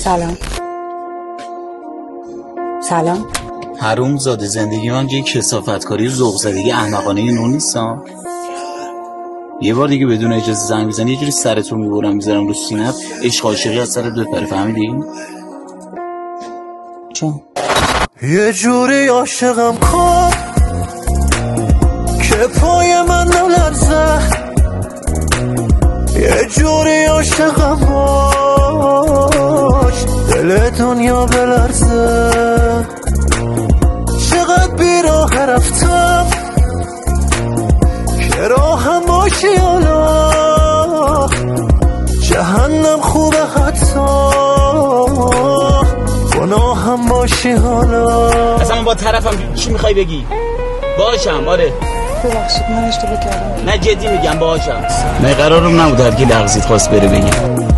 سلام. حروم زاده، زندگی من یه کثافتکاری و ذوق زدگی احمقانه نون نیستم. یه بار دیگه بدون اجازه زنگ بزنی یه جوری سرتو میبرم میذارم رو سینه‌ت، عشق عاشقی از سرت بپره. فهمیدی؟ چون یه جوری عاشقم کن که پای من نلرزه، یه جوری عاشقم باش دل دنیا بلرزه. چقدر بیراه رفتم که راهم باشی حالا، جهنم خوبه حتی گناهم باشی حالا. اصلا من با طرفم چی میخوای بگی؟ باشم. آره ببخشید من اشتباه کردم. نه جدی میگم باشم. نه قرارم نبود هرکی لغزید خواست بره بگی.